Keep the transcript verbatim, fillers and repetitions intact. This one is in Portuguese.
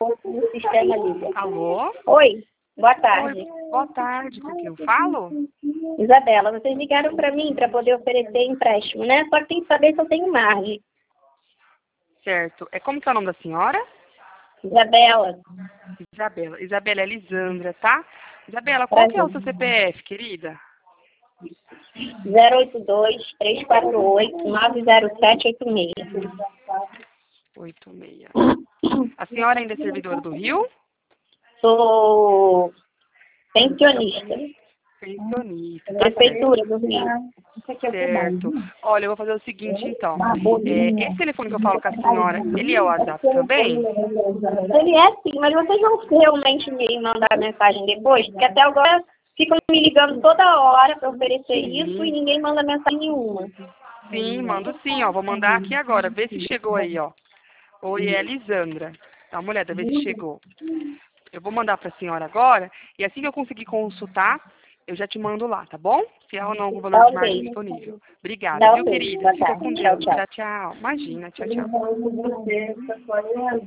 o sistema liga. Alô? Oi, boa tarde. Oi, boa tarde, com quem eu falo? Isabela, vocês ligaram para mim para poder oferecer empréstimo, né? Só que tem que saber se eu tenho margem. Certo. É como que é o nome da senhora? Isabela. Isabela. Isabela é Lisandra, tá? Isabela, qual que é o seu C P F, querida? zero oito dois, três quatro oito, nove zero sete oito seis. oito seis. A senhora ainda é servidora do Rio? Sou pensionista. Pensionista, tá Prefeitura do Rio. certo. Certo. Olha, eu vou fazer o seguinte, então. É, esse telefone que eu falo com a senhora, ele é o WhatsApp também? Ele é sim, mas vocês vão realmente me mandar mensagem depois? Porque até agora ficam me ligando toda hora para oferecer Sim. isso e ninguém manda mensagem nenhuma. Sim, mando sim, ó. Vou mandar aqui agora. Vê se chegou aí, ó. Oi, é a Lisandra. Dá uma olhada, vê se chegou. Eu vou mandar para a senhora agora, e assim que eu conseguir consultar, eu já te mando lá, tá bom? Se há ou não algum valor Tá de margem ok. disponível. Obrigada, Tá viu, ok. querida? Boa Fica tarde. com Tchau, Deus. tchau. Tchau, tchau. Imagina, tchau, tchau.